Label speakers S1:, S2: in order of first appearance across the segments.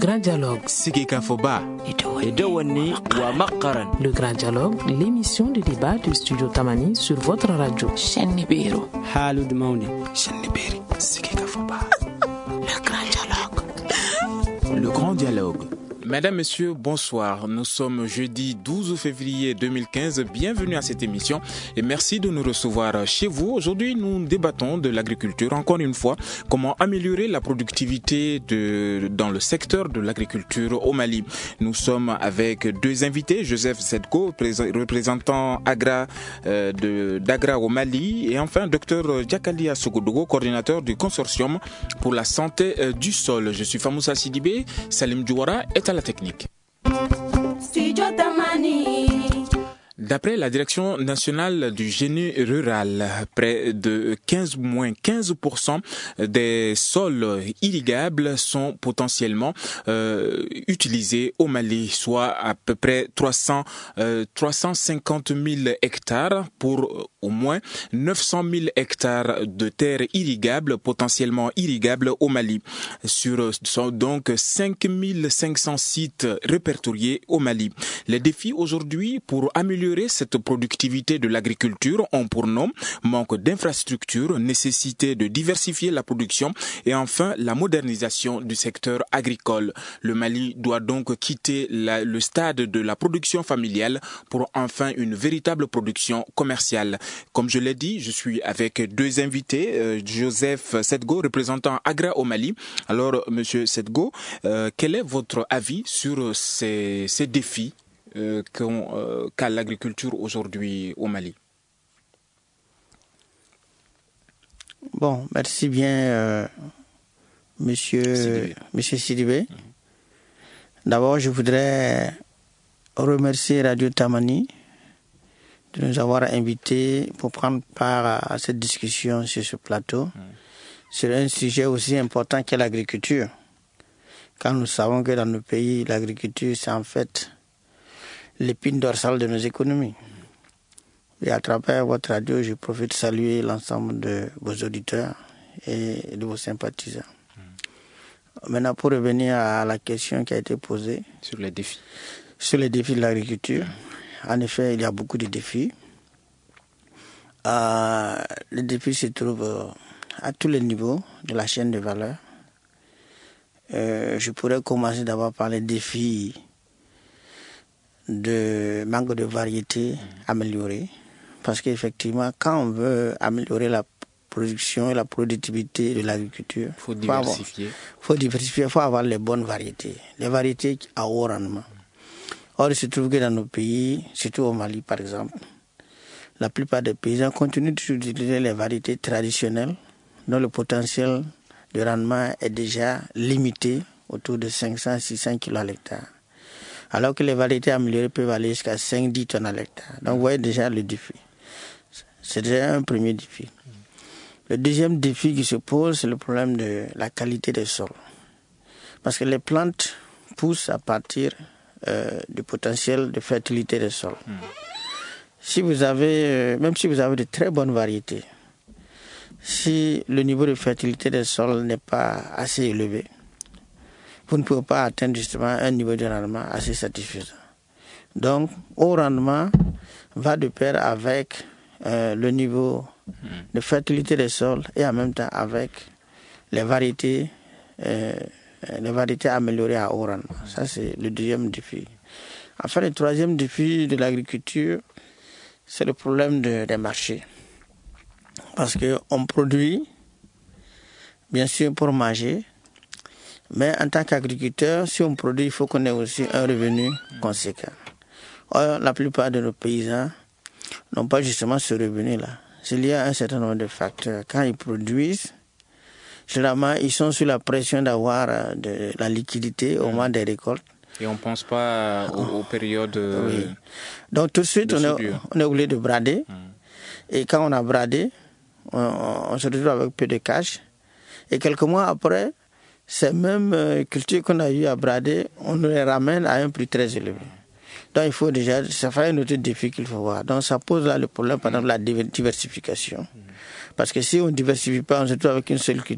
S1: Grand Dialogue.
S2: Sigika Foba.
S3: Edawani wa Makaran.
S1: Le Grand Dialogue, l'émission de débat du studio Tamani sur votre radio.
S4: Chenibero.
S3: Halud Mauni.
S2: Cheniberi. Sigika Foba.
S1: Le Grand Dialogue.
S2: Le Grand Dialogue. Mesdames, Messieurs, bonsoir. Nous sommes jeudi 12 février 2015. Bienvenue à cette émission et merci de nous recevoir chez vous. Aujourd'hui, nous débattons de l'agriculture. Encore une fois, comment améliorer la productivité dans le secteur de l'agriculture au Mali. Nous sommes avec deux invités, Joseph Sedgo, représentant d'Agra au Mali, et enfin Dr Diakalia Sogodogo, coordinateur du consortium pour la santé du sol. Je suis Famoussa Sidibé, Salim Djouara est à la technique. D'après la Direction nationale du génie rural, près de 15% des sols irrigables sont potentiellement utilisés au Mali, soit à peu près 350 000 hectares pour au moins 900 000 hectares de terres irrigables, potentiellement irrigables au Mali. Sont donc 5 500 sites répertoriés au Mali. Les défis aujourd'hui pour améliorer cette productivité de l'agriculture ont pour nom manque d'infrastructures, nécessité de diversifier la production et enfin la modernisation du secteur agricole. Le Mali doit donc quitter le stade de la production familiale pour enfin une véritable production commerciale. Comme je l'ai dit, je suis avec deux invités, Joseph Sedgo, représentant Agra au Mali. Alors, Monsieur Sedgo, quel est votre avis sur ces défis qu'a l'agriculture aujourd'hui au Mali?
S5: Bon, merci bien, Monsieur Sidibé. D'abord, je voudrais remercier Radio Tamani de nous avoir invités pour prendre part à cette discussion sur ce plateau, sur un sujet aussi important qu'est l'agriculture. Quand nous savons que dans nos pays, l'agriculture, c'est en fait l'épine dorsale de nos économies. Et à travers votre radio, je profite de saluer l'ensemble de vos auditeurs et de vos sympathisants. Maintenant, pour revenir à la question qui a été posée.
S2: Sur les défis.
S5: Sur les défis de l'agriculture. En effet, il y a beaucoup de défis. Les défis se trouvent à tous les niveaux de la chaîne de valeur. Je pourrais commencer d'abord par les défis de manque de variété améliorée. Parce qu'effectivement, quand on veut améliorer la production et la productivité de l'agriculture, il faut diversifier. Il faut avoir les bonnes variétés. Les variétés à haut rendement. Or, il se trouve que dans nos pays, surtout au Mali par exemple, la plupart des paysans continuent d'utiliser les variétés traditionnelles dont le potentiel de rendement est déjà limité autour de 500-600 kg à l'hectare. Alors que les variétés améliorées peuvent aller jusqu'à 5-10 tonnes à l'hectare. Donc vous voyez déjà le défi. C'est déjà un premier défi. Le deuxième défi qui se pose, c'est le problème de la qualité des sols. Parce que les plantes poussent à partir du potentiel de fertilité des sols. Si vous avez, même si vous avez de très bonnes variétés, si le niveau de fertilité des sols n'est pas assez élevé, vous ne pouvez pas atteindre justement un niveau de rendement assez satisfaisant. Donc, haut rendement va de pair avec le niveau de fertilité des sols et en même temps avec les variétés améliorées à haut rendement. Ça, c'est le deuxième défi. Enfin, le troisième défi de l'agriculture, c'est le problème des marchés. Parce qu'on produit, bien sûr, pour manger, mais en tant qu'agriculteur, si on produit, il faut qu'on ait aussi un revenu conséquent. Or, la plupart de nos paysans n'ont pas justement ce revenu-là. Il y a un certain nombre de facteurs. Quand ils produisent, généralement, ils sont sous la pression d'avoir de la liquidité au moment des récoltes.
S2: Et on ne pense pas aux périodes
S5: oui. Donc tout de suite, on est obligé de brader. Et quand on a bradé, on se retrouve avec peu de cash. Et quelques mois après, ces mêmes cultures qu'on a eu à brader, on nous les ramène à un prix très élevé. Donc il faut déjà, ça fait un autre défi qu'il faut voir. Donc ça pose là le problème, par exemple, la diversification. Parce que si on ne diversifie pas, on se trouve avec une seule culture.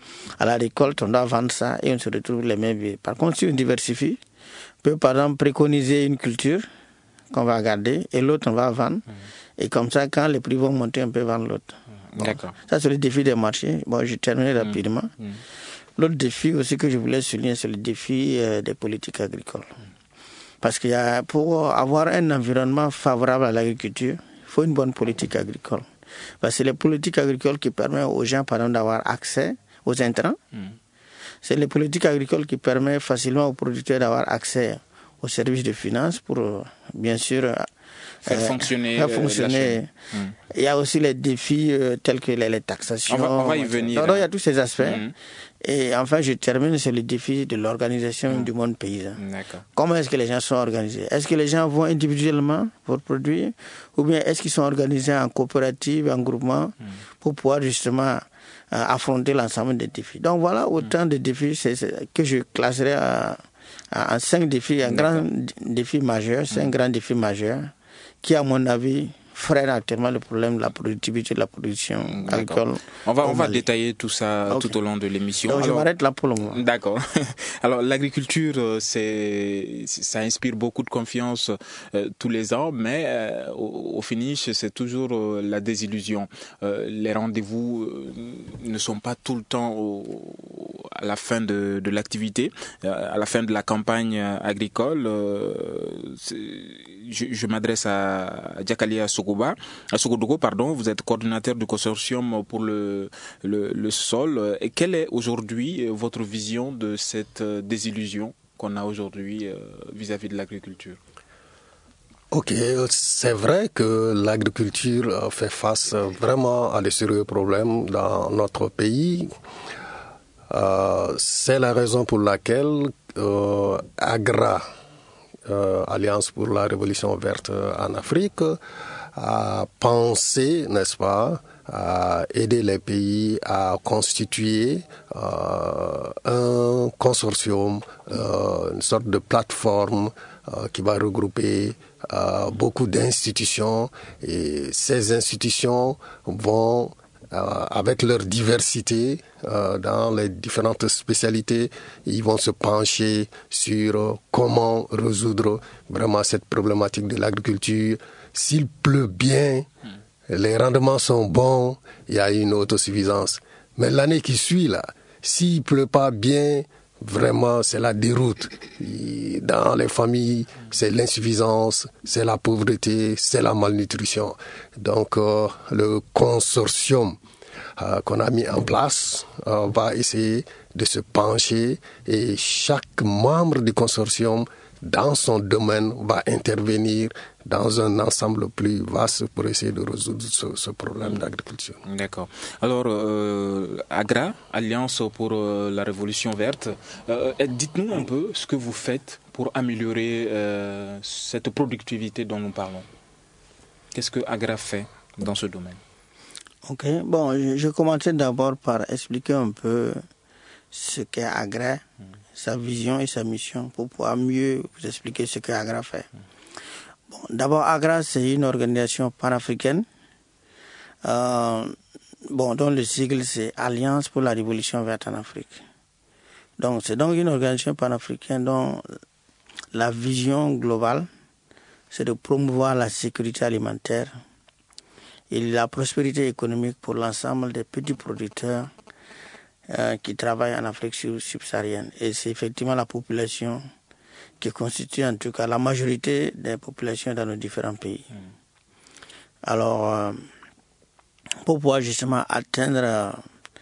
S5: À la récolte, on doit vendre ça et on se retrouve les mêmes vies. Par contre, si on diversifie, on peut par exemple préconiser une culture qu'on va garder et l'autre on va vendre. Et comme ça, quand les prix vont monter, on peut vendre l'autre. Bon, d'accord. Ça, c'est le défi des marchés. Bon, je termine rapidement. L'autre défi aussi que je voulais souligner, c'est le défi des politiques agricoles. Parce qu'il y a, pour avoir un environnement favorable à l'agriculture, il faut une bonne politique agricole. Parce que c'est les politiques agricoles qui permettent aux gens, par exemple, d'avoir accès aux intrants. C'est les politiques agricoles qui permettent facilement aux producteurs d'avoir accès aux services de finances pour, bien sûr,
S2: faire fonctionner.
S5: Il y a aussi les défis tels que les taxations.
S2: On va y venir.
S5: Donc, il y a tous ces aspects. Et enfin, je termine sur le défi de l'organisation du monde paysan. Comment est-ce que les gens sont organisés? Est-ce que les gens vont individuellement pour produire? Ou bien est-ce qu'ils sont organisés en coopérative, en groupement, pour pouvoir justement affronter l'ensemble des défis? Donc voilà autant de défis que je classerai en 5 défis, un grand défi majeur, 5 grands défis majeurs qui, à mon avis, freine actuellement le problème de la productivité de la production agricole.
S2: On va détailler tout ça tout au long de l'émission.
S5: Donc je m'arrête là pour le moment.
S2: D'accord. Alors l'agriculture, ça inspire beaucoup de confiance tous les ans, mais au finish, c'est toujours la désillusion. Les rendez-vous ne sont pas tout le temps à la fin de l'activité, à la fin de la campagne agricole. Je m'adresse à Diakali Sogodogo, vous êtes coordinateur du consortium pour le sol. Et quelle est aujourd'hui votre vision de cette désillusion qu'on a aujourd'hui vis-à-vis de l'agriculture?
S4: Ok, c'est vrai que l'agriculture fait face vraiment à de sérieux problèmes dans notre pays. C'est la raison pour laquelle AGRA, Alliance pour la Révolution verte en Afrique, a pensé, n'est-ce pas, à aider les pays à constituer un consortium, une sorte de plateforme qui va regrouper beaucoup d'institutions, et ces institutions vont avec leur diversité dans les différentes spécialités, ils vont se pencher sur comment résoudre vraiment cette problématique de l'agriculture. S'il pleut bien, les rendements sont bons, il y a une autosuffisance. Mais l'année qui suit, là, s'il pleut pas bien, vraiment, c'est la déroute. Dans les familles, c'est l'insuffisance, c'est la pauvreté, c'est la malnutrition. Donc, le consortium qu'on a mis en place va essayer de se pencher, et chaque membre du consortium, dans son domaine, va intervenir dans un ensemble plus vaste pour essayer de résoudre ce problème d'agriculture.
S2: D'accord. Alors, AGRA, Alliance pour la Révolution verte, dites-nous un peu ce que vous faites pour améliorer cette productivité dont nous parlons. Qu'est-ce que AGRA fait dans ce domaine?
S5: Ok, bon, je commençais d'abord par expliquer un peu ce qu'est AGRA, sa vision et sa mission, pour pouvoir mieux vous expliquer ce que AGRA fait. Bon, d'abord, AGRA, c'est une organisation panafricaine, dont le sigle c'est Alliance pour la Révolution verte en Afrique. Donc, c'est donc une organisation panafricaine dont la vision globale, c'est de promouvoir la sécurité alimentaire et la prospérité économique pour l'ensemble des petits producteurs qui travaillent en Afrique subsaharienne. Et c'est effectivement la population qui constitue en tout cas la majorité des populations dans nos différents pays. Alors, pour pouvoir justement atteindre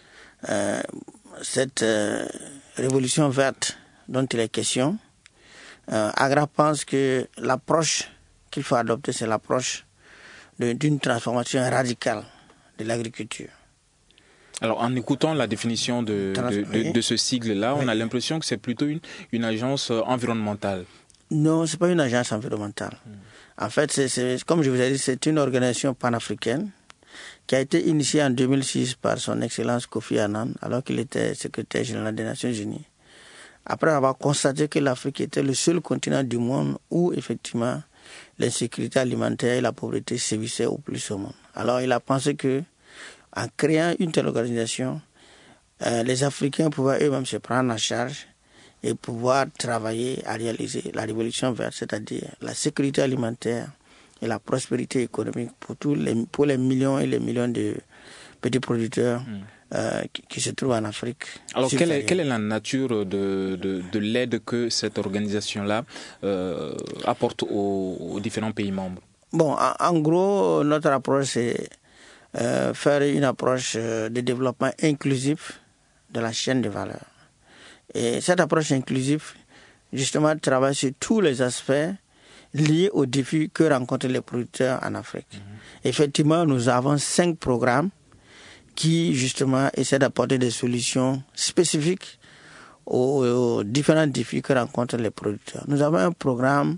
S5: cette révolution verte dont il est question, AGRA pense que l'approche qu'il faut adopter, c'est l'approche d'une transformation radicale de l'agriculture.
S2: Alors, en écoutant la définition de ce sigle-là, on a l'impression que c'est plutôt une agence environnementale.
S5: Non, ce n'est pas une agence environnementale. En fait, c'est, comme je vous ai dit, c'est une organisation panafricaine qui a été initiée en 2006 par son Excellence Kofi Annan, alors qu'il était secrétaire général des Nations Unies. Après avoir constaté que l'Afrique était le seul continent du monde où, effectivement, l'insécurité alimentaire et la pauvreté sévissaient au plus au monde. Alors, il a pensé que, en créant une telle organisation, les Africains pouvaient eux-mêmes se prendre en charge et pouvoir travailler à réaliser la révolution verte, c'est-à-dire la sécurité alimentaire et la prospérité économique pour les millions et les millions de petits producteurs qui se trouvent en Afrique.
S2: Alors, quelle est la nature de l'aide que cette organisation-là apporte aux différents pays membres?
S5: Bon, en gros, notre approche, c'est faire une approche de développement inclusif de la chaîne de valeur. Et cette approche inclusive, justement, travaille sur tous les aspects liés aux défis que rencontrent les producteurs en Afrique. Effectivement, nous avons 5 programmes qui, justement, essaient d'apporter des solutions spécifiques aux différents défis que rencontrent les producteurs. Nous avons un programme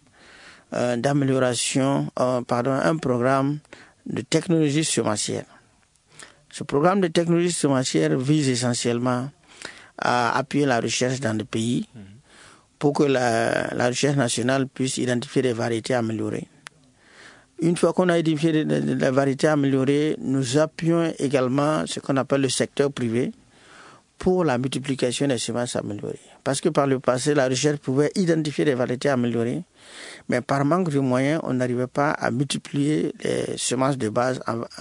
S5: un programme de technologie semencière. Ce programme de technologie semencière vise essentiellement à appuyer la recherche dans le pays pour que la recherche nationale puisse identifier des variétés améliorées. Une fois qu'on a identifié des variétés améliorées, nous appuyons également ce qu'on appelle le secteur privé pour la multiplication des semences améliorées. Parce que par le passé, la recherche pouvait identifier des variétés améliorées, mais par manque de moyens, on n'arrivait pas à multiplier les semences de base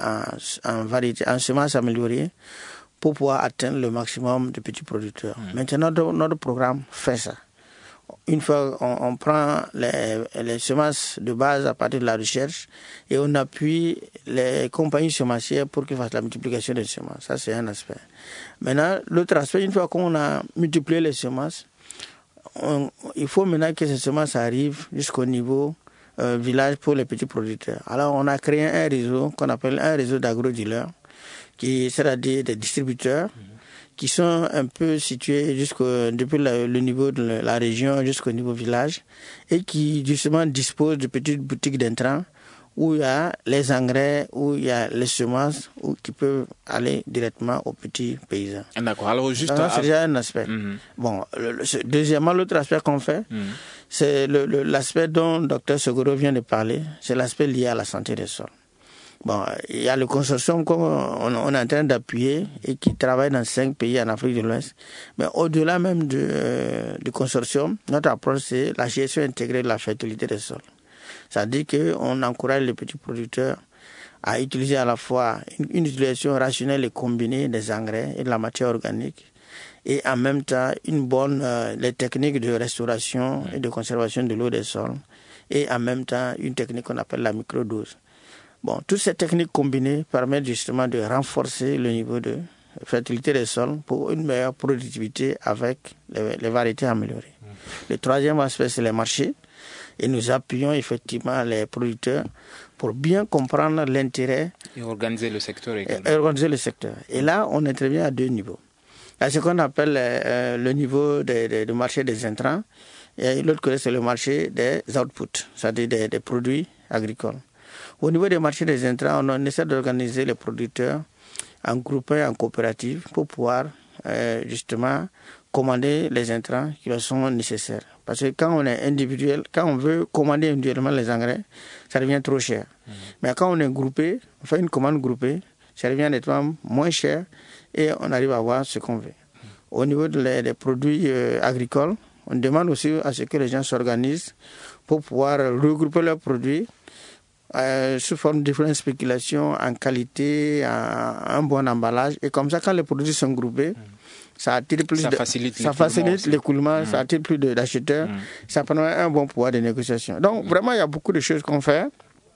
S5: en semences améliorées pour pouvoir atteindre le maximum de petits producteurs. Maintenant, notre programme fait ça. Une fois on prend les semences de base à partir de la recherche et on appuie les compagnies semencières pour qu'ils fassent la multiplication des semences. Ça, c'est un aspect. Maintenant, l'autre aspect, une fois qu'on a multiplié les semences, il faut maintenant que ces semences arrivent jusqu'au niveau village pour les petits producteurs. Alors, on a créé un réseau qu'on appelle un réseau d'agro-dealers, c'est-à-dire des distributeurs qui sont un peu situés depuis le niveau de la région jusqu'au niveau village et qui justement disposent de petites boutiques d'intrants où il y a les engrais, où il y a les semences, qui peuvent aller directement aux petits paysans.
S2: D'accord. Alors juste
S5: c'est déjà un aspect. Bon, deuxièmement, l'autre aspect qu'on fait, c'est l'aspect dont Dr Seguro vient de parler, c'est l'aspect lié à la santé des sols. Bon, il y a le consortium qu'on est en train d'appuyer et qui travaille dans 5 pays en Afrique de l'Ouest. Mais au-delà même du consortium, notre approche, c'est la gestion intégrée de la fertilité des sols. C'est-à-dire qu'on encourage les petits producteurs à utiliser à la fois une utilisation rationnelle et combinée des engrais et de la matière organique et en même temps les techniques de restauration et de conservation de l'eau des sols et en même temps une technique qu'on appelle la microdose. Bon, toutes ces techniques combinées permettent justement de renforcer le niveau de fertilité des sols pour une meilleure productivité avec les variétés améliorées. Le troisième aspect, c'est les marchés. Et nous appuyons effectivement les producteurs pour bien comprendre l'intérêt.
S2: Et organiser le secteur également.
S5: Et là, on intervient à 2 niveaux. Il y a ce qu'on appelle le niveau du marché des intrants. Et l'autre côté, c'est le marché des outputs, c'est-à-dire des produits agricoles. Au niveau des marchés des intrants, on essaie d'organiser les producteurs en groupés, en coopératives, pour pouvoir justement commander les intrants qui leur sont nécessaires. Parce que quand on est individuel, quand on veut commander individuellement les engrais, ça devient trop cher. Mais quand on est groupé, on fait une commande groupée, ça devient nettement moins cher et on arrive à avoir ce qu'on veut. Au niveau des produits agricoles, on demande aussi à ce que les gens s'organisent pour pouvoir regrouper leurs produits sous forme de différentes spéculations en qualité, un bon emballage. Et comme ça, quand les produits sont groupés, ça facilite l'écoulement, ça attire plus d'acheteurs, ça permet un bon pouvoir de négociation. Donc vraiment, il y a beaucoup de choses qu'on fait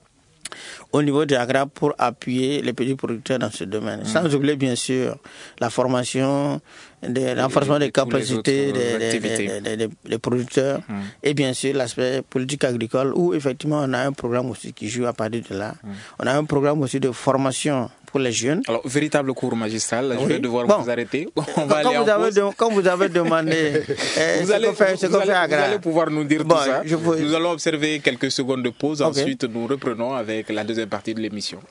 S5: au niveau de l'agra pour appuyer les petits producteurs dans ce domaine. Sans oublier bien sûr la formation, l'enforcement des capacités des producteurs et bien sûr l'aspect politique agricole où effectivement on a un programme aussi qui joue à partir de là. On a un programme aussi de formation pour les jeunes.
S2: Alors, véritable cours magistral, je vais devoir vous arrêter. On va aller en pause.
S5: Quand vous avez demandé
S2: vous allez pouvoir nous dire tout ça. Nous allons observer quelques secondes de pause. Ensuite, nous reprenons avec la deuxième partie de l'émission.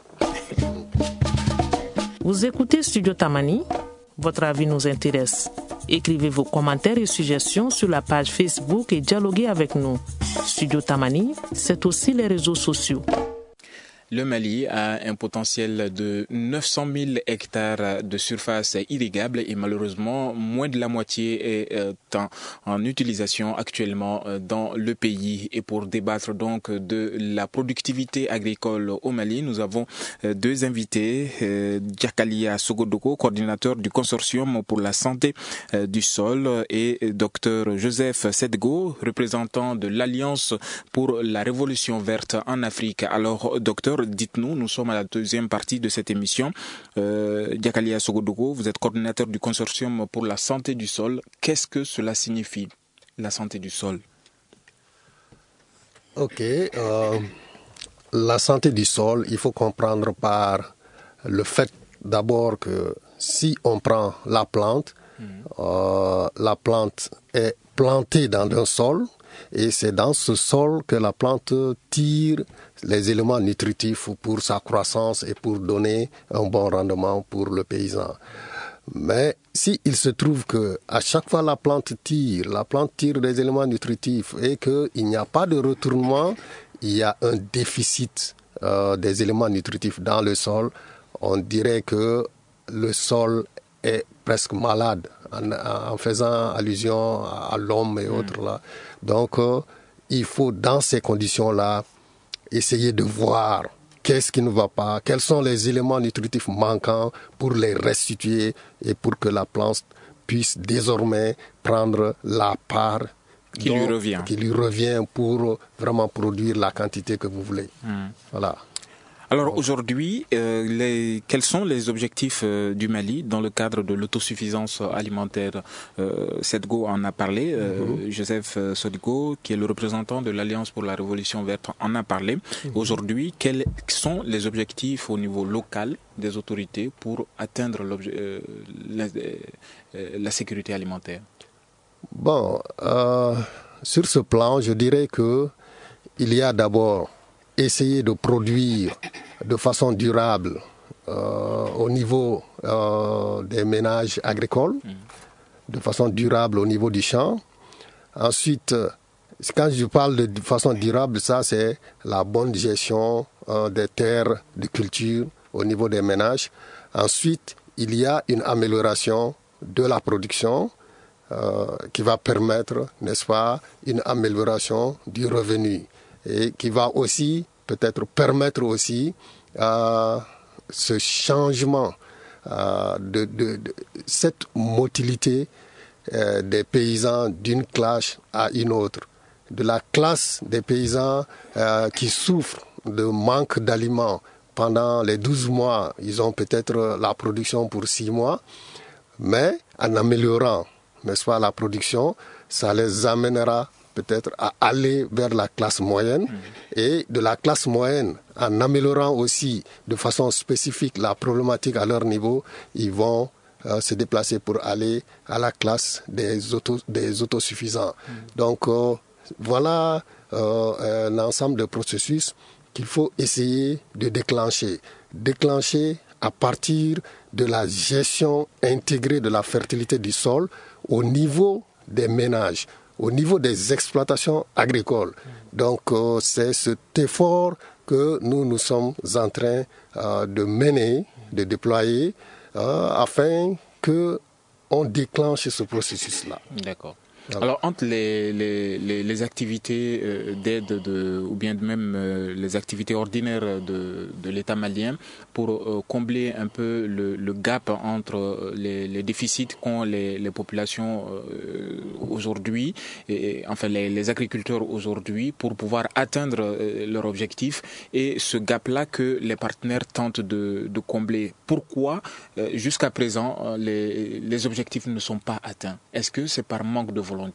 S1: Vous écoutez Studio Tamani. Votre avis nous intéresse. Écrivez vos commentaires et suggestions sur la page Facebook et dialoguez avec nous. Studio Tamani, c'est aussi les réseaux sociaux.
S2: Le Mali a un potentiel de 900 000 hectares de surface irrigable et malheureusement, moins de la moitié est en utilisation actuellement dans le pays. Et pour débattre donc de la productivité agricole au Mali, nous avons deux invités, Diakalia Sogodoko, coordinateur du consortium pour la santé du sol, et Dr Joseph Sedgo, représentant de l'Alliance pour la révolution verte en Afrique. Alors, docteur, dites-nous, nous sommes à la deuxième partie de cette émission. Diakalia Sogodoko, vous êtes coordinateur du consortium pour la santé du sol. Qu'est-ce que cela signifie, la santé du sol?
S4: Ok. La santé du sol, il faut comprendre par le fait d'abord que si on prend la plante est plantée dans un sol et c'est dans ce sol que la plante tire les éléments nutritifs pour sa croissance et pour donner un bon rendement pour le paysan. Mais si il se trouve que à chaque fois la plante tire des éléments nutritifs et qu'il n'y a pas de retournement, il y a un déficit des éléments nutritifs dans le sol, on dirait que le sol est presque malade en faisant allusion à l'homme et autres là. Donc il faut dans ces conditions-là essayer de voir qu'est-ce qui ne va pas, quels sont les éléments nutritifs manquants pour les restituer et pour que la plante puisse désormais prendre la part qui lui revient pour vraiment produire la quantité que vous voulez. Voilà.
S2: Alors aujourd'hui, quels sont les objectifs du Mali dans le cadre de l'autosuffisance alimentaire? Sedgo en a parlé, Joseph Sodigo, qui est le représentant de l'Alliance pour la Révolution verte, en a parlé. Aujourd'hui, quels sont les objectifs au niveau local des autorités pour atteindre la sécurité alimentaire?
S4: Bon, sur ce plan, je dirais que il y a d'abord essayer de produire de façon durable au niveau des ménages agricoles, de façon durable au niveau du champ. Ensuite, quand je parle de façon durable, ça c'est la bonne gestion des terres de culture au niveau des ménages. Ensuite, il y a une amélioration de la production qui va permettre, n'est-ce pas, une amélioration du revenu et qui va aussi peut-être permettre aussi ce changement de cette motilité des paysans d'une classe à une autre, de la classe des paysans qui souffrent de manque d'aliments. Pendant les 12 mois, ils ont peut-être la production pour 6 mois, mais en améliorant, n'est-ce pas, la production, ça les amènera peut-être à aller vers la classe moyenne et de la classe moyenne, en améliorant aussi de façon spécifique la problématique à leur niveau, ils vont se déplacer pour aller à la classe des autosuffisants. Donc voilà un ensemble de processus qu'il faut essayer de déclencher à partir de la gestion intégrée de la fertilité du sol au niveau des ménages, au niveau des exploitations agricoles. Donc c'est cet effort que nous sommes en train de mener, de déployer, afin qu'on déclenche ce processus-là.
S2: D'accord. Alors entre les activités d'aide ou bien même les activités ordinaires de l'État malien pour combler un peu le gap entre les déficits qu'ont les populations aujourd'hui et enfin les agriculteurs aujourd'hui pour pouvoir atteindre leur objectif et ce gap-là que les partenaires tentent de combler. Pourquoi jusqu'à présent les objectifs ne sont pas atteints? Est-ce que c'est par manque de volonté?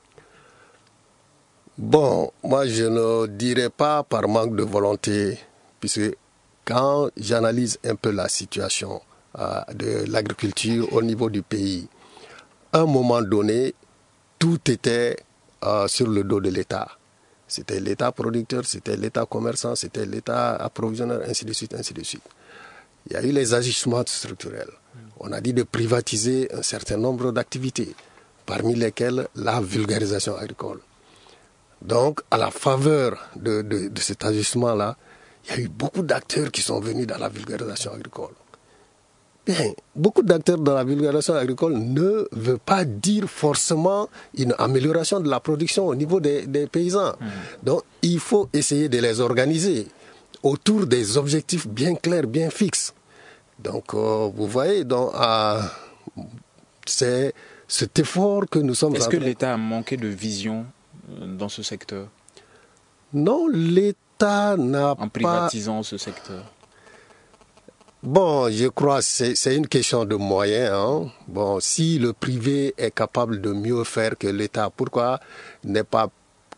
S4: Bon, moi je ne dirais pas par manque de volonté, puisque quand j'analyse un peu la situation de l'agriculture au niveau du pays, à un moment donné, tout était sur le dos de l'État. C'était l'État producteur, c'était l'État commerçant, c'était l'État approvisionneur, ainsi de suite, ainsi de suite. Il y a eu les ajustements structurels. On a dit de privatiser un certain nombre d'activités, parmi lesquelles la vulgarisation agricole. Donc, à la faveur de cet ajustement-là, il y a eu beaucoup d'acteurs qui sont venus dans la vulgarisation agricole. Bien, beaucoup d'acteurs dans la vulgarisation agricole ne veut pas dire forcément une amélioration de la production au niveau des paysans. Donc, il faut essayer de les organiser autour des objectifs bien clairs, bien fixes. Donc, vous voyez, c'est cet effort que nous sommes...
S2: Est-ce que l'État a manqué de vision dans ce secteur?
S4: Non, l'État n'a pas...
S2: En privatisant ce secteur.
S4: Bon, je crois que c'est une question de moyens. Hein. Bon, si le privé est capable de mieux faire que l'État, pourquoi ne pas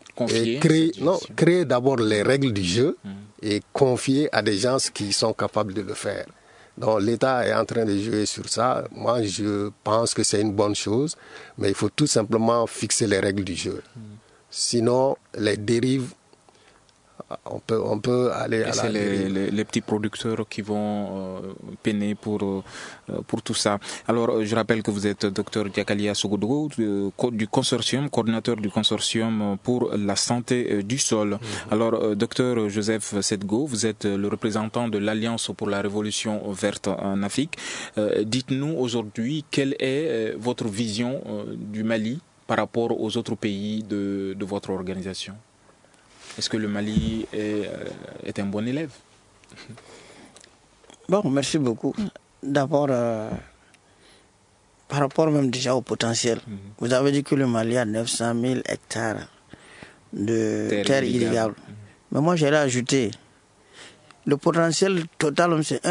S4: créer d'abord les règles du jeu et confier à des gens qui sont capables de le faire. Donc l'État est en train de jouer sur ça. Moi, je pense que c'est une bonne chose, mais il faut tout simplement fixer les règles du jeu. Sinon, les dérives, on peut aller à la dérive.
S2: Les petits producteurs qui vont peiner pour tout ça. Alors, je rappelle que vous êtes Dr Diakalia Sogodogo du consortium, coordinateur du consortium pour la santé du sol. Alors, Dr Joseph Sedgo, vous êtes le représentant de l'Alliance pour la Révolution verte en Afrique. Dites-nous aujourd'hui quelle est votre vision du Mali par rapport aux autres pays de votre organisation. Est-ce que le Mali est un bon élève?
S5: Bon, merci beaucoup. D'abord, par rapport même déjà au potentiel, vous avez dit que le Mali a 900 000 hectares de terres irrigables. Mais moi, j'allais ajouter, le potentiel total, c'est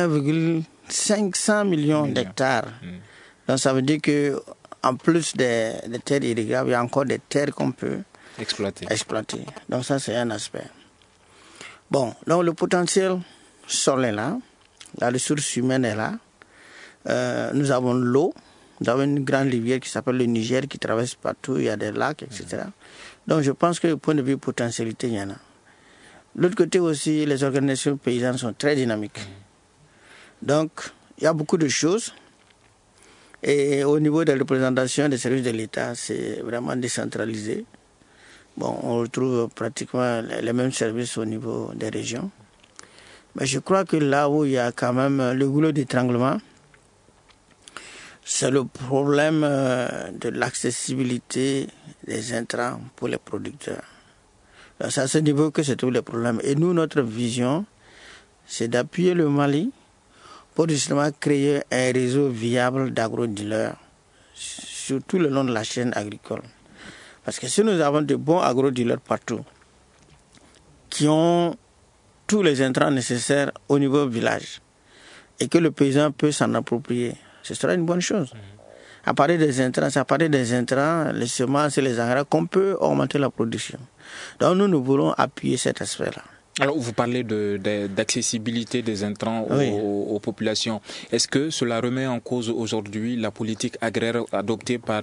S5: 1,5 million d'hectares. Donc ça veut dire qu'en plus des terres irrigables, il y a encore des terres qu'on peut exploiter. Donc ça, c'est un aspect. Bon, donc le potentiel sol est là, la ressource humaine est là, nous avons l'eau, nous avons une grande rivière qui s'appelle le Niger qui traverse partout, il y a des lacs, etc. Donc je pense que du point de vue potentialité, il y en a. De l'autre côté aussi, les organisations paysannes sont très dynamiques. Donc, il y a beaucoup de choses. Et au niveau de la représentation des services de l'État, c'est vraiment décentralisé. Bon, on retrouve pratiquement les mêmes services au niveau des régions. Mais je crois que là où il y a quand même le goulot d'étranglement, c'est le problème de l'accessibilité des intrants pour les producteurs. C'est à ce niveau que se trouvent les problèmes. Et nous, notre vision, c'est d'appuyer le Mali pour justement créer un réseau viable d'agro-dealers sur tout le long de la chaîne agricole. Parce que si nous avons de bons agro-dealers partout, qui ont tous les intrants nécessaires au niveau village, et que le paysan peut s'en approprier, ce sera une bonne chose. À partir des intrants, les semences et les engrais, qu'on peut augmenter la production. Donc nous voulons appuyer cet aspect-là.
S2: Alors vous parlez d'accessibilité des intrants aux populations. Est-ce que cela remet en cause aujourd'hui la politique agraire adoptée par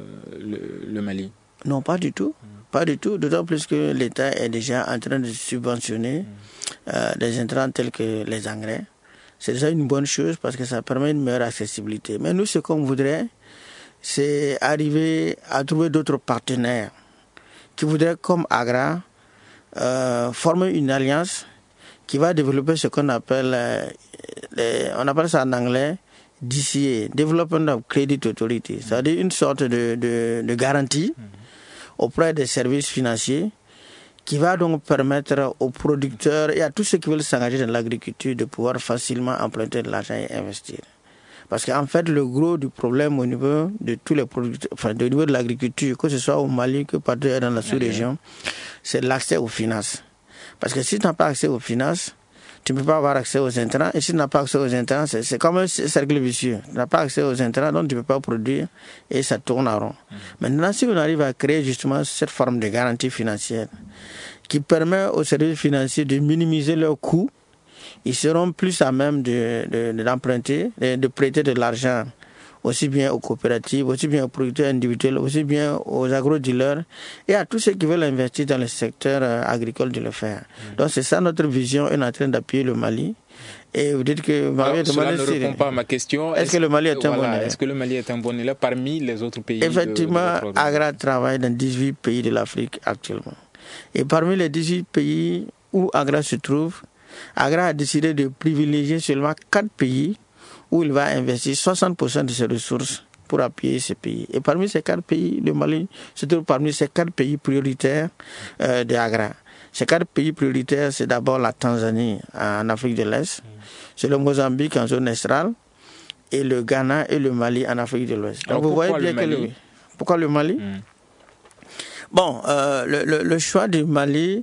S2: le Mali?
S5: Non, pas du tout. Pas du tout, d'autant plus que l'État est déjà en train de subventionner des intrants tels que les engrais. C'est déjà une bonne chose parce que ça permet une meilleure accessibilité. Mais nous, ce qu'on voudrait, c'est arriver à trouver d'autres partenaires qui voudraient, comme Agra, former une alliance qui va développer ce qu'on appelle, on appelle ça en anglais, DCA, Development of Credit Authority, c'est-à-dire une sorte de garantie auprès des services financiers qui va donc permettre aux producteurs et à tous ceux qui veulent s'engager dans l'agriculture de pouvoir facilement emprunter de l'argent et investir. Parce qu'en fait, le gros du problème au niveau de tous les producteurs, enfin, au niveau de l'agriculture, que ce soit au Mali, que partout dans la sous-région, c'est l'accès aux finances. Parce que si tu n'as pas accès aux finances, tu ne peux pas avoir accès aux intrants. Et si tu n'as pas accès aux intrants, c'est comme un cercle vicieux. Tu n'as pas accès aux intrants, donc tu ne peux pas produire et ça tourne en rond. Maintenant, si on arrive à créer justement cette forme de garantie financière qui permet aux services financiers de minimiser leurs coûts, ils seront plus à même d'emprunter, de prêter de l'argent aussi bien aux coopératives, aussi bien aux producteurs individuels, aussi bien aux agro-dealers et à tous ceux qui veulent investir dans le secteur agricole de le faire. Donc c'est ça notre vision, on est en train d'appuyer le Mali. Et vous dites que
S2: cela ne répond pas à ma question.
S5: Est-ce que le Mali est un bon élève?
S2: Est-ce que le Mali est un bon élève parmi les autres pays?
S5: Effectivement, Agra travaille dans 18 pays de l'Afrique actuellement. Et parmi les 18 pays où Agra se trouve, Agra a décidé de privilégier seulement 4 pays où il va investir 60% de ses ressources pour appuyer ces pays. Et parmi ces 4 pays, le Mali se trouve parmi ces 4 pays prioritaires de Agra. Ces 4 pays prioritaires, c'est d'abord la Tanzanie en Afrique de l'Est, c'est le Mozambique en zone australe, et le Ghana et le Mali en Afrique de l'Ouest.
S2: Donc vous voyez bien que
S5: pourquoi le Mali? Bon, le choix du Mali,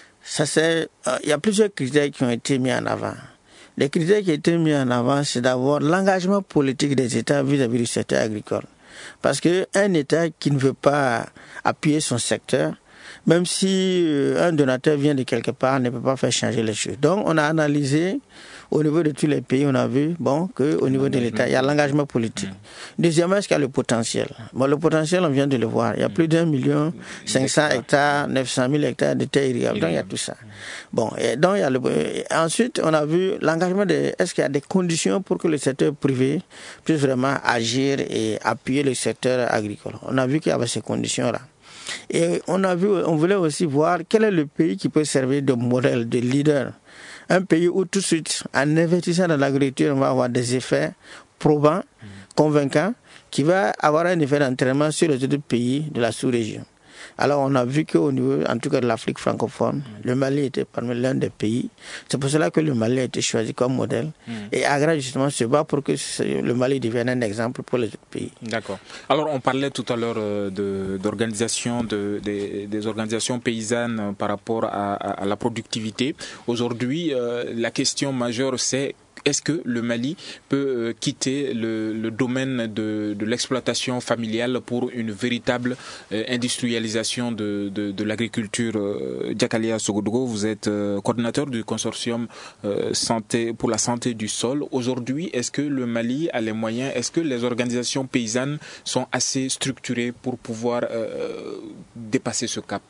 S5: il y a plusieurs critères qui ont été mis en avant. Les critères qui ont été mis en avant, c'est d'abord l'engagement politique des États vis-à-vis du secteur agricole. Parce qu'un État qui ne veut pas appuyer son secteur, même si un donateur vient de quelque part, ne peut pas faire changer les choses. Donc, on a analysé au niveau de tous les pays, on a vu qu'au niveau de l'État, il y a l'engagement politique. Deuxièmement, est-ce qu'il y a le potentiel? Bon, le potentiel, on vient de le voir. Il y a plus d'1 500 000 hectares, 900 000 hectares de terres irrigables. Donc, il y a tout ça. Bon, et donc, ensuite, on a vu l'engagement est-ce qu'il y a des conditions pour que le secteur privé puisse vraiment agir et appuyer le secteur agricole? On a vu qu'il y avait ces conditions-là. Et on voulait aussi voir quel est le pays qui peut servir de modèle, de leader. Un pays où tout de suite, en investissant dans l'agriculture, on va avoir des effets probants, convaincants, qui va avoir un effet d'entraînement sur les autres pays de la sous-région. Alors on a vu qu'au niveau, en tout cas de l'Afrique francophone, le Mali était parmi l'un des pays. C'est pour cela que le Mali a été choisi comme modèle. Et Agra justement se bat pour que le Mali devienne un exemple pour les autres pays.
S2: D'accord. Alors on parlait tout à l'heure d'organisation, des organisations paysannes par rapport à la productivité. Aujourd'hui, la question majeure c'est: est-ce que le Mali peut quitter le domaine de l'exploitation familiale pour une véritable industrialisation de l'agriculture? Diakalia Sogodogo, vous êtes coordinateur du consortium santé pour la santé du sol. Aujourd'hui, est-ce que le Mali a les moyens? Est-ce que les organisations paysannes sont assez structurées pour pouvoir dépasser ce cap?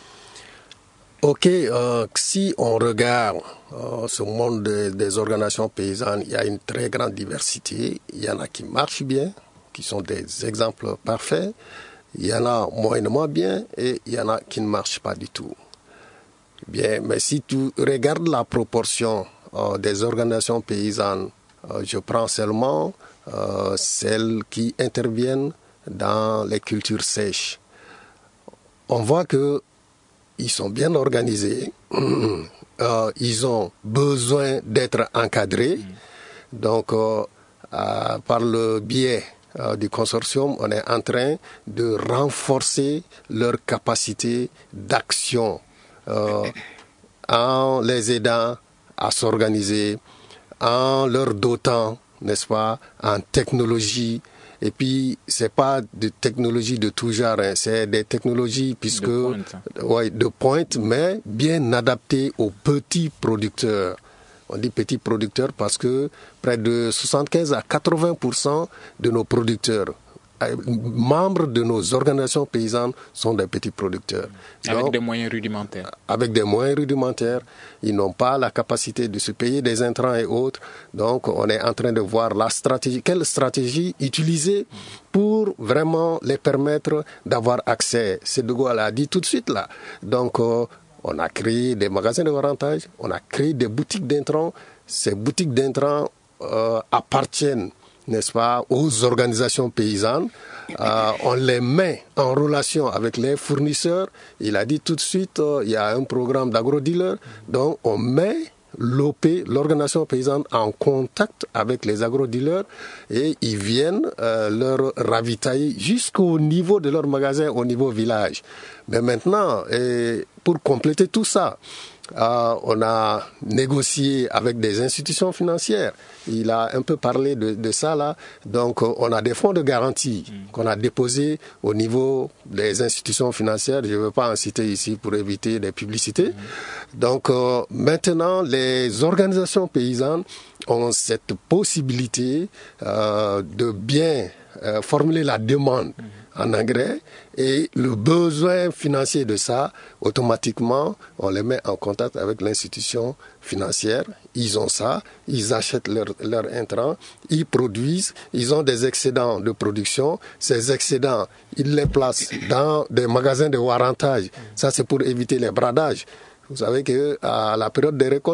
S4: Ok, si on regarde ce monde des organisations paysannes, il y a une très grande diversité. Il y en a qui marchent bien, qui sont des exemples parfaits. Il y en a moyennement bien et il y en a qui ne marchent pas du tout. Bien, mais si tu regardes la proportion des organisations paysannes, je prends seulement celles qui interviennent dans les cultures sèches. On voit que ils sont bien organisés, ils ont besoin d'être encadrés. Donc, par le biais du consortium, on est en train de renforcer leur capacité d'action en les aidant à s'organiser, en leur dotant, n'est-ce pas, en technologie. Et puis, c'est pas de technologie de tout genre, c'est des technologies de pointe, mais bien adaptées aux petits producteurs. On dit petits producteurs parce que près de 75 à 80% de nos producteurs, membres de nos organisations paysannes, sont des petits producteurs.
S2: Avec des moyens rudimentaires.
S4: Avec des moyens rudimentaires. Ils n'ont pas la capacité de se payer des intrants et autres. Donc, on est en train de voir quelle stratégie utiliser pour vraiment les permettre d'avoir accès. C'est de Gaulle l'a dit tout de suite là. Donc, on a créé des magasins de rentage, on a créé des boutiques d'intrants. Ces boutiques d'intrants appartiennent, n'est-ce pas, aux organisations paysannes. On les met en relation avec les fournisseurs. Il a dit tout de suite, il y a un programme d'agro-dealer. Donc, on met l'OP, l'organisation paysanne, en contact avec les agro-dealers et ils viennent leur ravitailler jusqu'au niveau de leur magasin, au niveau village. Mais maintenant, pour compléter tout ça, on a négocié avec des institutions financières. Il a un peu parlé de ça là. Donc, on a des fonds de garantie qu'on a déposés au niveau des institutions financières. Je ne veux pas en citer ici pour éviter des publicités. Donc, maintenant, les organisations paysannes ont cette possibilité de bien formuler la demande en engrais et le besoin financier de ça, automatiquement, on les met en contact avec l'institution financière. Ils ont ça, ils achètent leur intrant, ils produisent, ils ont des excédents de production. Ces excédents, ils les placent dans des magasins de warrantage. Ça, c'est pour éviter les bradages. Vous savez qu'à la période des récoltes,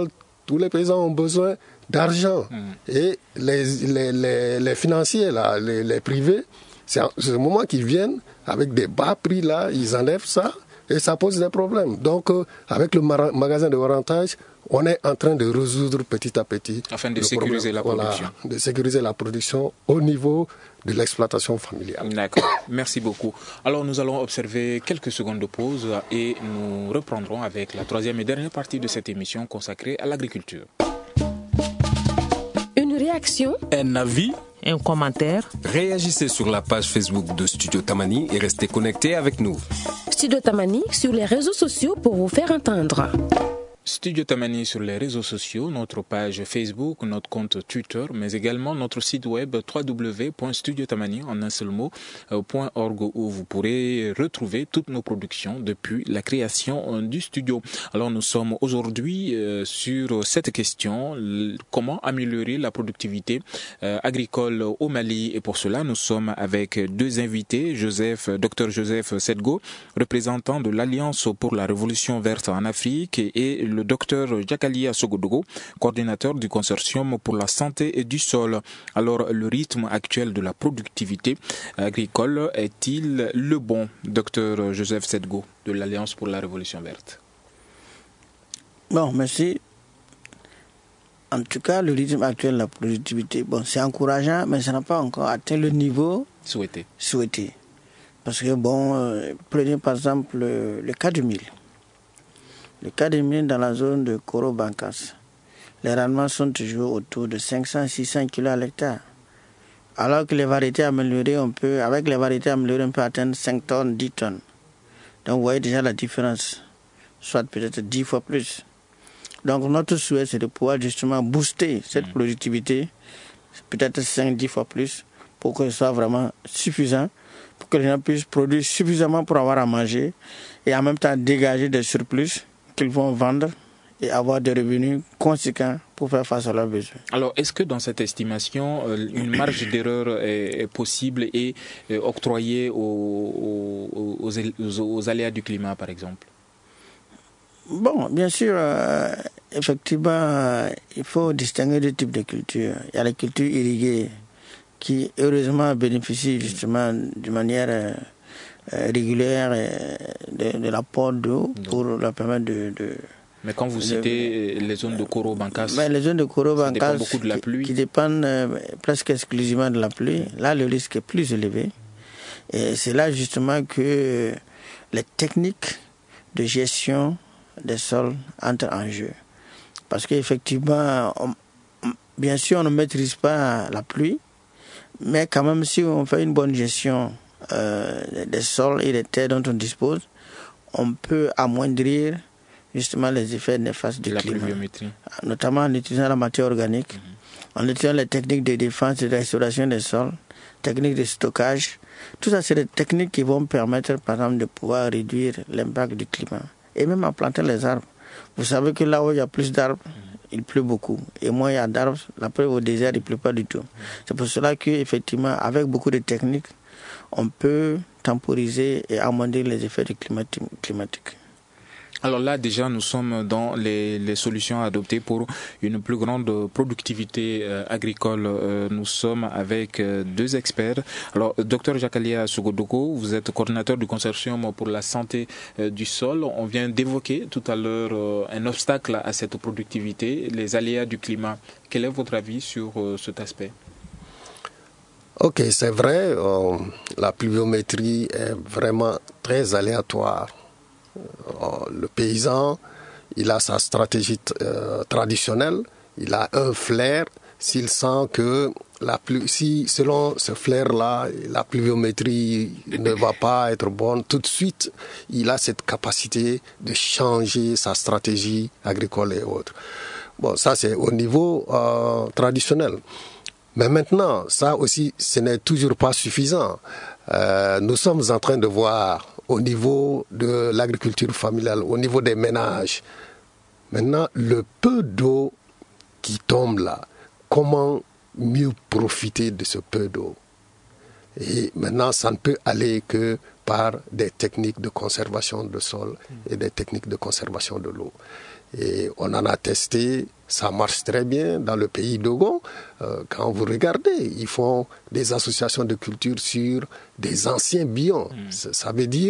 S4: tous les paysans ont besoin d'argent. Et les financiers, là, les privés, c'est le moment qu'ils viennent, avec des bas prix, là, ils enlèvent ça, et ça pose des problèmes. Donc, avec le magasin de rentage, on est en train de résoudre petit à petit.
S2: Afin de sécuriser la production.
S4: Voilà, de sécuriser la production au niveau de l'exploitation familiale.
S2: D'accord, merci beaucoup. Alors nous allons observer quelques secondes de pause et nous reprendrons avec la troisième et dernière partie de cette émission consacrée à l'agriculture.
S6: Une réaction,
S7: un avis,
S1: un commentaire.
S7: Réagissez sur la page Facebook de Studio Tamani et restez connectés avec nous.
S6: Studio Tamani sur les réseaux sociaux pour vous faire entendre.
S2: Studio Tamani sur les réseaux sociaux, notre page Facebook, notre compte Twitter, mais également notre site web www.studiotamani en un seul mot, .org, où vous pourrez retrouver toutes nos productions depuis la création du studio. Alors nous sommes aujourd'hui sur cette question, comment améliorer la productivité agricole au Mali, et pour cela nous sommes avec deux invités, Dr Joseph Sedgo, représentant de l'Alliance pour la Révolution verte en Afrique, et le docteur Jakalia Sogodogo, coordinateur du consortium pour la santé du sol. Alors, le rythme actuel de la productivité agricole est-il le bon, docteur Joseph Sedgo, de l'Alliance pour la Révolution verte?
S5: Bon, merci. En tout cas, le rythme actuel de la productivité, bon, c'est encourageant, mais ça n'a pas encore atteint le niveau souhaité. Parce que, bon, prenez par exemple le cas du mil. Le cas du mil dans la zone de Koro-Bankas, les rendements sont toujours autour de 500-600 kg à l'hectare. Alors que les variétés améliorées, on peut atteindre 5 tonnes, 10 tonnes. Donc vous voyez déjà la différence, soit peut-être 10 fois plus. Donc notre souhait, c'est de pouvoir justement booster cette productivité, peut-être 5-10 fois plus, pour que ce soit vraiment suffisant, pour que les gens puissent produire suffisamment pour avoir à manger, et en même temps dégager des surplus qu'ils vont vendre et avoir des revenus conséquents pour faire face à leurs besoins.
S2: Alors, est-ce que dans cette estimation, une marge d'erreur est possible et octroyée aux aléas du climat, par exemple?
S5: Bon, bien sûr, effectivement, il faut distinguer deux types de cultures. Il y a la culture irriguée qui, heureusement, bénéficie justement d'une manière régulière de l'apport d'eau pour leur permettre de...
S2: Mais quand vous citez les zones de Koro-Bankas,
S5: les zones de Koro-Bankas
S2: beaucoup de la pluie,
S5: qui dépendent presque exclusivement de la pluie, là le risque est plus élevé. Et c'est là justement que les techniques de gestion des sols entrent en jeu. Parce qu'effectivement, bien sûr on ne maîtrise pas la pluie, mais quand même si on fait une bonne gestion des sols et des terres dont on dispose, on peut amoindrir justement les effets néfastes du climat, notamment en utilisant la matière organique, en utilisant les techniques de défense et de restauration des sols, techniques de stockage. Tout ça, c'est des techniques qui vont permettre, par exemple, de pouvoir réduire l'impact du climat. Et même en plantant les arbres. Vous savez que là où il y a plus d'arbres, il pleut beaucoup. Et moins il y a d'arbres, la preuve au désert, il ne pleut pas du tout. C'est pour cela qu'effectivement, avec beaucoup de techniques, on peut temporiser et amoindrir les effets du climatique.
S2: Alors là, déjà, nous sommes dans les solutions adoptées pour une plus grande productivité agricole. Nous sommes avec deux experts. Alors, Dr Jakalia Sogodogo, vous êtes coordinateur du consortium pour la santé du sol. On vient d'évoquer tout à l'heure un obstacle à cette productivité, les aléas du climat. Quel est votre avis sur cet aspect?
S4: Ok, c'est vrai, la pluviométrie est vraiment très aléatoire. Le paysan, il a sa stratégie traditionnelle, il a un flair. S'il sent que si selon ce flair-là, la pluviométrie ne va pas être bonne, tout de suite, il a cette capacité de changer sa stratégie agricole et autres. Bon, ça c'est au niveau traditionnel. Mais maintenant, ça aussi, ce n'est toujours pas suffisant. Nous sommes en train de voir au niveau de l'agriculture familiale, au niveau des ménages, maintenant, le peu d'eau qui tombe là, comment mieux profiter de ce peu d'eau? Et maintenant, ça ne peut aller que par des techniques de conservation de sol et des techniques de conservation de l'eau. Et on en a testé Ça marche très bien dans le pays d'Ogon. Quand vous regardez, ils font des associations de culture sur des anciens billons. Ça veut dire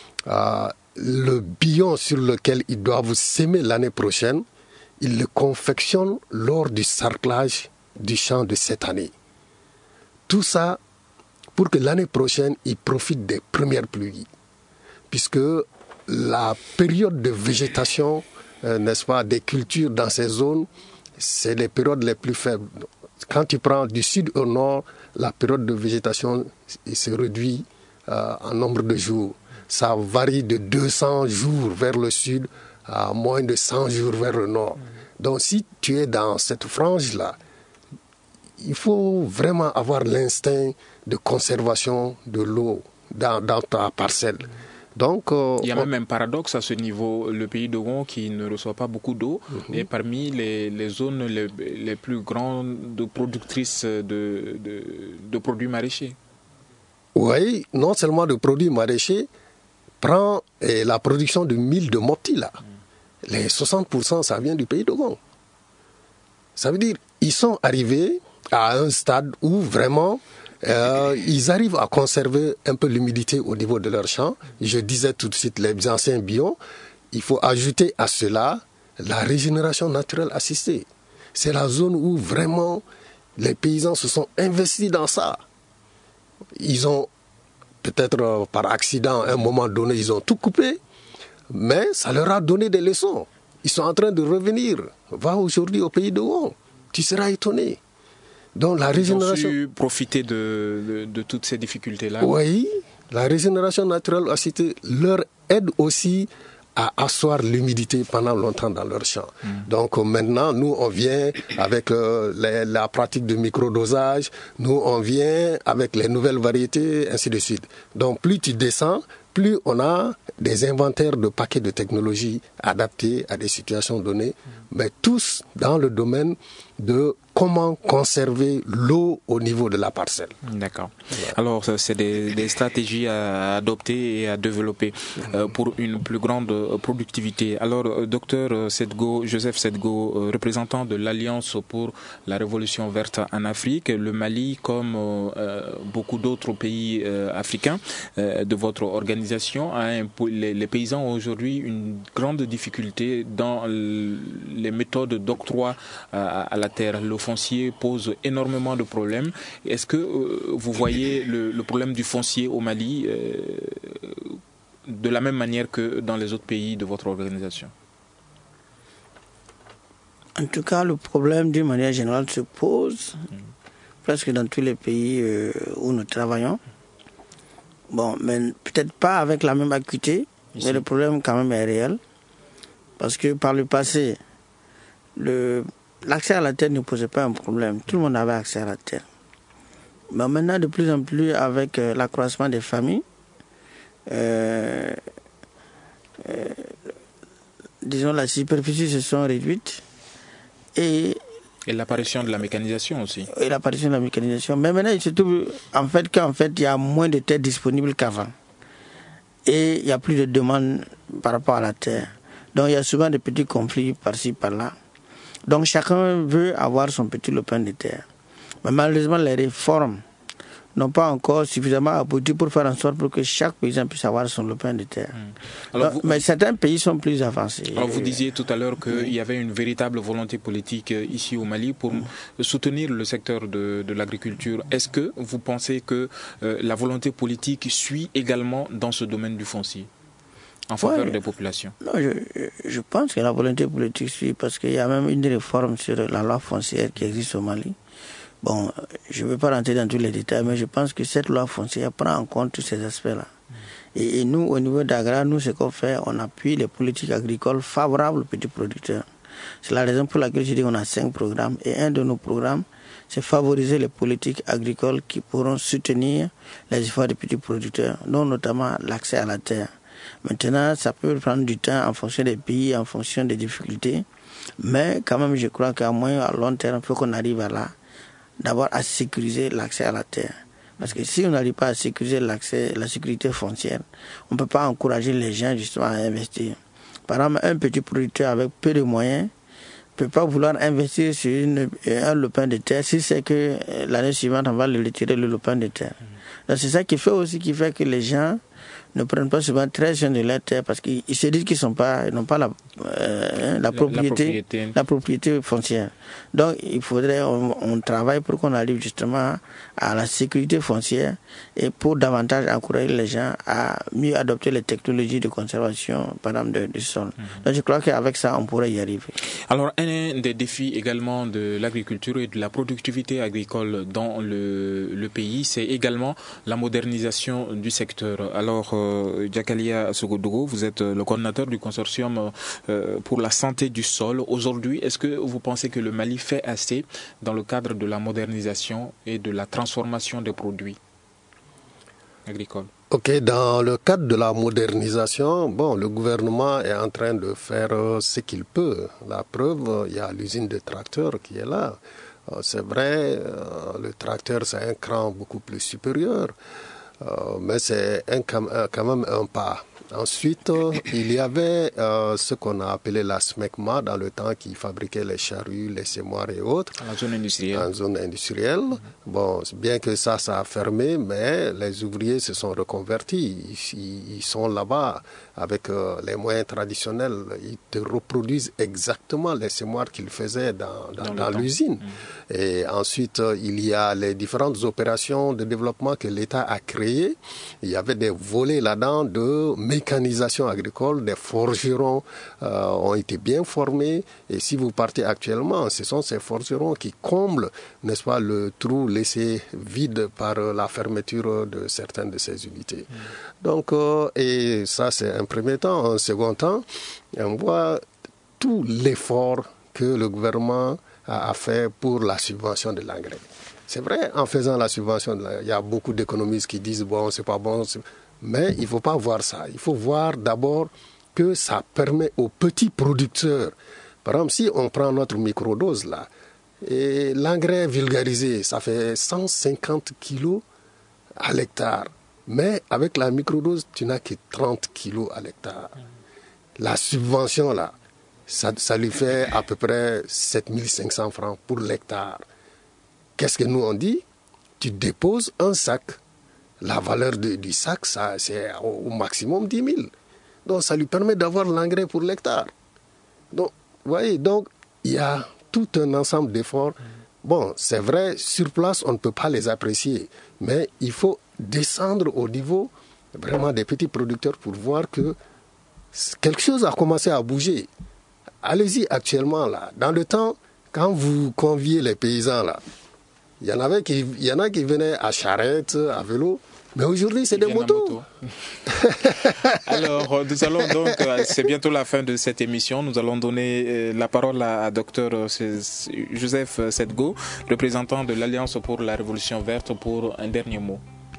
S4: le billon sur lequel ils doivent s'aimer l'année prochaine, ils le confectionnent lors du sarclage du champ de cette année. Tout ça pour que l'année prochaine, ils profitent des premières pluies. Puisque la période de végétation, n'est-ce pas, des cultures dans ces zones, c'est les périodes les plus faibles. Quand tu prends du sud au nord, la période de végétation se réduit en nombre de jours. Ça varie de 200 jours vers le sud à moins de 100 jours vers le nord. Donc si tu es dans cette frange-là, il faut vraiment avoir l'instinct de conservation de l'eau dans ta parcelle. Donc,
S2: il y a même un paradoxe à ce niveau. Le pays d'Ogon qui ne reçoit pas beaucoup d'eau est parmi les zones les plus grandes productrices de produits maraîchers.
S4: Oui, non seulement de produits maraîchers, prends la production de mil de Mopti là. Les 60%, ça vient du pays d'Ogon. Ça veut dire ils sont arrivés à un stade où vraiment ils arrivent à conserver un peu l'humidité au niveau de leur champ. Je disais tout de suite les anciens biomes. Il faut ajouter à cela la régénération naturelle assistée. C'est la zone où vraiment les paysans se sont investis dans ça. Ils ont peut-être par accident, à un moment donné, ils ont tout coupé, mais ça leur a donné des leçons. Ils sont en train de revenir. Va aujourd'hui au pays d'Ogon, tu seras étonné. Donc la régénération...
S2: Ils ont su profiter de toutes ces difficultés-là.
S4: Oui, la régénération naturelle assistée leur aide aussi à asseoir l'humidité pendant longtemps dans leur champ. Donc maintenant, nous, on vient avec la pratique de microdosage, nous, on vient avec les nouvelles variétés, ainsi de suite. Donc plus tu descends, plus on a des inventaires de paquets de technologies adaptés à des situations données, mais tous dans le domaine de comment conserver l'eau au niveau de la parcelle.
S2: D'accord. Alors, c'est des stratégies à adopter et à développer pour une plus grande productivité. Alors, docteur Joseph Sedgo, représentant de l'Alliance pour la Révolution verte en Afrique, le Mali, comme beaucoup d'autres pays africains de votre organisation, les paysans ont aujourd'hui une grande difficulté dans les méthodes d'octroi à la terre. Le foncier pose énormément de problèmes. Est-ce que vous voyez le problème du foncier au Mali de la même manière que dans les autres pays de votre organisation?
S5: En tout cas, le problème d'une manière générale se pose presque dans tous les pays où nous travaillons. Bon, mais peut-être pas avec la même acuité, mais le problème quand même est réel. Parce que par le passé, l'accès à la terre ne posait pas un problème. Tout le monde avait accès à la terre. Mais maintenant, de plus en plus, avec l'accroissement des familles, disons, la superficie se sont réduites. Et
S2: l'apparition de la mécanisation aussi.
S5: Et l'apparition de la mécanisation. Mais maintenant, il se trouve qu'en fait, il y a moins de terre disponible qu'avant. Et il n'y a plus de demande par rapport à la terre. Donc, il y a souvent des petits conflits par-ci, par-là. Donc, chacun veut avoir son petit lopin de terre. Mais malheureusement, les réformes n'ont pas encore suffisamment abouti pour faire en sorte que chaque paysan puisse avoir son lopin de terre. Donc, mais certains pays sont plus avancés.
S2: Alors vous disiez tout à l'heure qu'il y avait une véritable volonté politique ici au Mali pour soutenir le secteur de l'agriculture. Est-ce que vous pensez que la volonté politique suit également dans ce domaine du foncier en faveur des populations?
S5: Non, je pense que la volonté politique suit parce qu'il y a même une réforme sur la loi foncière qui existe au Mali. Bon, je ne veux pas rentrer dans tous les détails, mais je pense que cette loi foncière prend en compte tous ces aspects-là. Et nous, au niveau d'Agra, nous, ce qu'on fait, on appuie les politiques agricoles favorables aux petits producteurs. C'est la raison pour laquelle je dis qu'on a 5 programmes. Et un de nos programmes, c'est favoriser les politiques agricoles qui pourront soutenir les efforts des petits producteurs, dont notamment l'accès à la terre. Maintenant, ça peut prendre du temps en fonction des pays, en fonction des difficultés. Mais quand même, je crois qu'à moyen à long terme, il faut qu'on arrive à là. D'abord à sécuriser l'accès à la terre. Parce que si on n'arrive pas à sécuriser l'accès, la sécurité foncière, on ne peut pas encourager les gens justement à investir. Par exemple, un petit producteur avec peu de moyens peut pas vouloir investir sur un lopin de terre si c'est que l'année suivante on va le retirer le lopin de terre. Donc c'est ça qui fait que les gens ne prennent pas souvent très soin de leur terre parce qu'ils se disent qu'ils n'ont pas la propriété foncière. Donc il faudrait on travaille pour qu'on arrive justement à la sécurité foncière et pour davantage encourager les gens à mieux adopter les technologies de conservation par exemple du sol. Donc je crois qu'avec ça on pourrait y arriver.
S2: Alors un des défis également de l'agriculture et de la productivité agricole dans le pays, c'est également la modernisation du secteur. Alors Jakalia Sogodougou, vous êtes le coordinateur du consortium pour la santé du sol. Aujourd'hui, est-ce que vous pensez que le Mali fait assez dans le cadre de la modernisation et de la transformation des produits agricoles?
S4: Ok, dans le cadre de la modernisation, le gouvernement est en train de faire ce qu'il peut. La preuve, il y a l'usine de tracteurs qui est là. C'est vrai, le tracteur c'est un cran beaucoup plus supérieur. Mais c'est quand même un pas. Ensuite, il y avait ce qu'on a appelé la SMECMA dans le temps qui fabriquait les charrues, les semoirs et autres.
S2: En zone industrielle.
S4: Bon, bien que ça a fermé, mais les ouvriers se sont reconvertis. Ils sont là-bas avec les moyens traditionnels. Ils te reproduisent exactement les semoirs qu'ils faisaient dans l'usine. Et ensuite, il y a les différentes opérations de développement que l'État a créées. Il y avait des volets là-dedans de mécanisation agricole. Des forgerons ont été bien formés. Et si vous partez actuellement, ce sont ces forgerons qui comblent, n'est-ce pas, le trou laissé vide par la fermeture de certaines de ces unités. Donc, et ça c'est un premier temps. En second temps, on voit tout l'effort que le gouvernement a fait pour la subvention de l'engrais. C'est vrai, en faisant la subvention, il y a beaucoup d'économistes qui disent c'est pas bon, mais il ne faut pas voir ça. Il faut voir d'abord que ça permet aux petits producteurs. Par exemple, si on prend notre microdose là, et l'engrais vulgarisé, ça fait 150 kilos à l'hectare. Mais avec la microdose, tu n'as que 30 kilos à l'hectare. La subvention là, ça lui fait à peu près 7500 francs pour l'hectare. Qu'est-ce que nous on dit? Tu déposes un sac. La valeur du sac, c'est au maximum 10 000. Donc ça lui permet d'avoir l'engrais pour l'hectare. Donc, vous voyez, il y a tout un ensemble d'efforts. Bon, c'est vrai, sur place, on ne peut pas les apprécier. Mais il faut descendre au niveau vraiment des petits producteurs pour voir que quelque chose a commencé à bouger. Allez-y actuellement, là. Dans le temps, quand vous conviez les paysans, là, il y en a qui venaient à charrette, à vélo, mais aujourd'hui, c'est des motos.
S2: Alors, nous allons donc, c'est bientôt la fin de cette émission, nous allons donner la parole à Dr Joseph Sedgo, représentant de l'Alliance pour la Révolution Verte, pour un dernier mot.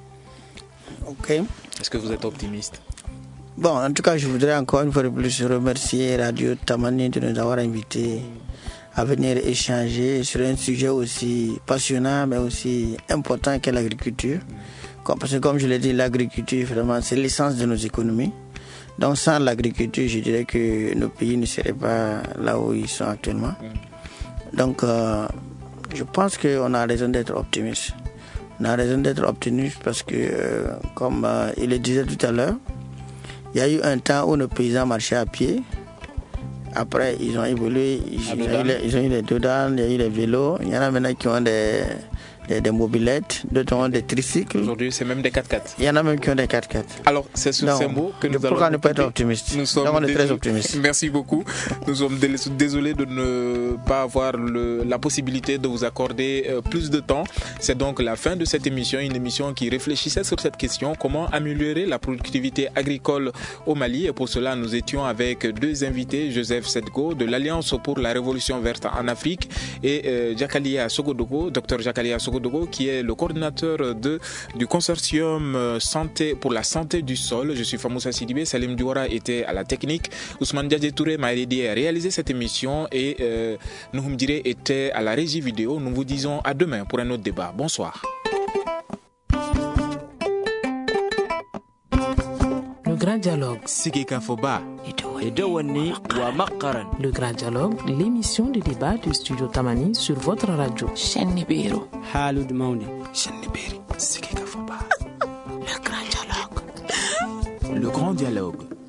S5: Ok.
S2: Est-ce que vous êtes optimiste?
S5: Bon, en tout cas, je voudrais encore une fois de plus remercier Radio Tamani de nous avoir invités à venir échanger sur un sujet aussi passionnant, mais aussi important qu'est l'agriculture. Parce que comme je l'ai dit, l'agriculture, vraiment, c'est l'essence de nos économies. Donc sans l'agriculture, je dirais que nos pays ne seraient pas là où ils sont actuellement. Donc je pense qu'on a raison d'être optimiste. On a raison d'être optimiste parce que, comme il le disait tout à l'heure, il y a eu un temps où nos paysans marchaient à pied. Après, ils ont évolué, ils ont eu les doudanes, il y a eu les vélos. Il y en a maintenant qui ont des mobylettes, d'autres ont des tricycles.
S2: Aujourd'hui, c'est même des 4x4.
S5: Il y en a même qui ont des 4x4.
S2: Alors, c'est sur ces mots que nous allons...
S5: Pourquoi ne pas être optimiste? Donc, on est très optimiste.
S2: Merci beaucoup. Nous sommes désolés de ne pas avoir la possibilité de vous accorder plus de temps. C'est donc la fin de cette émission, une émission qui réfléchissait sur cette question, comment améliorer la productivité agricole au Mali. Et pour cela, nous étions avec deux invités, Joseph Sedgo de l'Alliance pour la Révolution Verte en Afrique et Jakalia Sogodougou, Dr Jakalia Sogodougou, qui est le coordinateur du consortium santé pour la santé du sol. Je suis Famoussa Sidibé, Salim Diouara était à la technique, Ousmane Diadje Touré m'a aidé à réaliser cette émission et Nouhoum Diré était à la régie vidéo. Nous vous disons à demain pour un autre débat. Bonsoir.
S1: Le grand dialogue.
S2: Sigi Kafoba.
S1: Et Le Grand Dialogue, l'émission de débat du studio Tamani sur votre radio.
S2: Le Grand Dialogue.